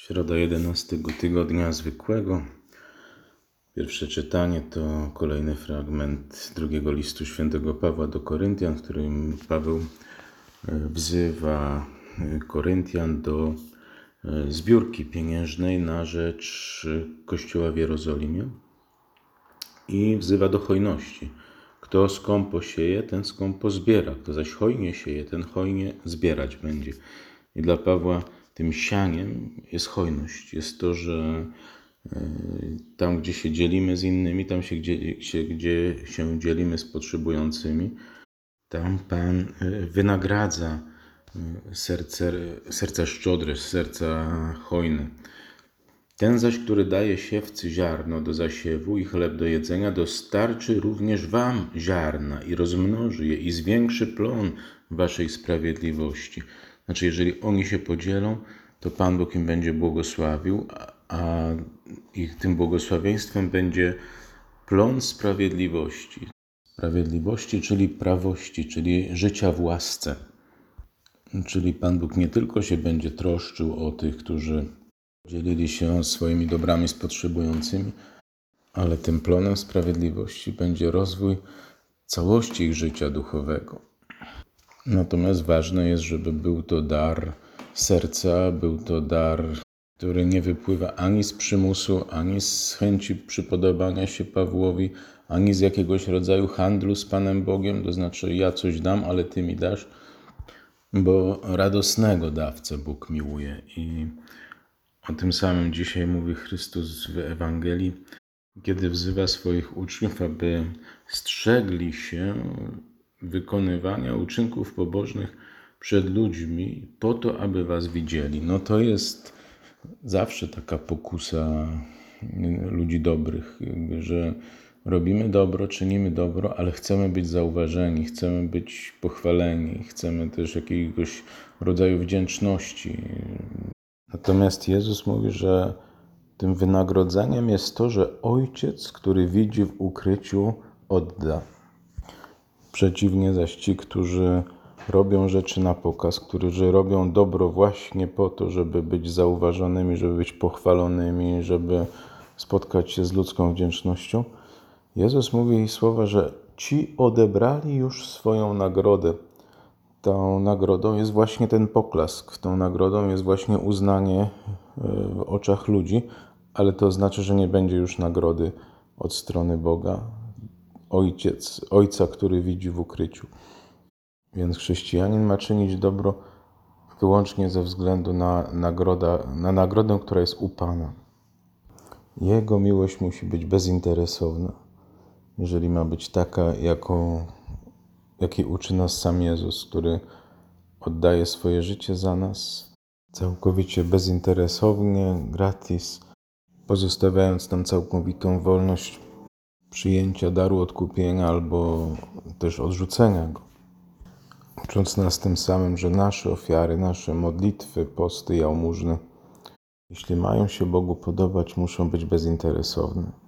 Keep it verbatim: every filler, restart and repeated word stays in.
Środa jedenastego tygodnia zwykłego. Pierwsze czytanie to kolejny fragment drugiego listu świętego Pawła do Koryntian, w którym Paweł wzywa Koryntian do zbiórki pieniężnej na rzecz Kościoła w Jerozolimie i wzywa do hojności. Kto skąpo sieje, ten skąpo zbiera. Kto zaś hojnie sieje, ten hojnie zbierać będzie. I dla Pawła tym sianiem jest hojność. Jest to, że tam, gdzie się dzielimy z innymi, tam, się, gdzie, się, gdzie się dzielimy z potrzebującymi, tam Pan wynagradza serce, serca szczodre, serca hojne. Ten zaś, który daje siewcy ziarno do zasiewu i chleb do jedzenia, dostarczy również wam ziarna i rozmnoży je i zwiększy plon waszej sprawiedliwości. Znaczy, jeżeli oni się podzielą, to Pan Bóg im będzie błogosławił, a ich tym błogosławieństwem będzie plon sprawiedliwości. Sprawiedliwości, czyli prawości, czyli życia w łasce. Czyli Pan Bóg nie tylko się będzie troszczył o tych, którzy dzielili się swoimi dobrami z potrzebującymi, ale tym plonem sprawiedliwości będzie rozwój całości ich życia duchowego. Natomiast ważne jest, żeby był to dar serca, był to dar, który nie wypływa ani z przymusu, ani z chęci przypodobania się Pawłowi, ani z jakiegoś rodzaju handlu z Panem Bogiem, to znaczy ja coś dam, ale Ty mi dasz, bo radosnego dawcę Bóg miłuje. I o tym samym dzisiaj mówi Chrystus w Ewangelii, kiedy wzywa swoich uczniów, aby strzegli się wykonywania uczynków pobożnych przed ludźmi po to, aby was widzieli. No to jest zawsze taka pokusa ludzi dobrych, jakby, że robimy dobro, czynimy dobro, ale chcemy być zauważeni, chcemy być pochwaleni, chcemy też jakiegoś rodzaju wdzięczności. Natomiast Jezus mówi, że tym wynagrodzeniem jest to, że Ojciec, który widzi w ukryciu, odda. Przeciwnie zaś ci, którzy robią rzeczy na pokaz, którzy robią dobro właśnie po to, żeby być zauważonymi, żeby być pochwalonymi, żeby spotkać się z ludzką wdzięcznością. Jezus mówi słowa, że ci odebrali już swoją nagrodę. Tą nagrodą jest właśnie ten poklask, tą nagrodą jest właśnie uznanie w oczach ludzi, ale to znaczy, że nie będzie już nagrody od strony Boga, Ojciec, Ojca, który widzi w ukryciu. Więc chrześcijanin ma czynić dobro wyłącznie ze względu na, nagroda, na nagrodę, która jest u Pana. Jego miłość musi być bezinteresowna, jeżeli ma być taka, jaką, jakiej uczy nas sam Jezus, który oddaje swoje życie za nas, całkowicie bezinteresownie, gratis, pozostawiając nam całkowitą wolność przyjęcia daru odkupienia albo też odrzucenia go. Ucząc nas tym samym, że nasze ofiary, nasze modlitwy, posty, jałmużny, jeśli mają się Bogu podobać, muszą być bezinteresowne.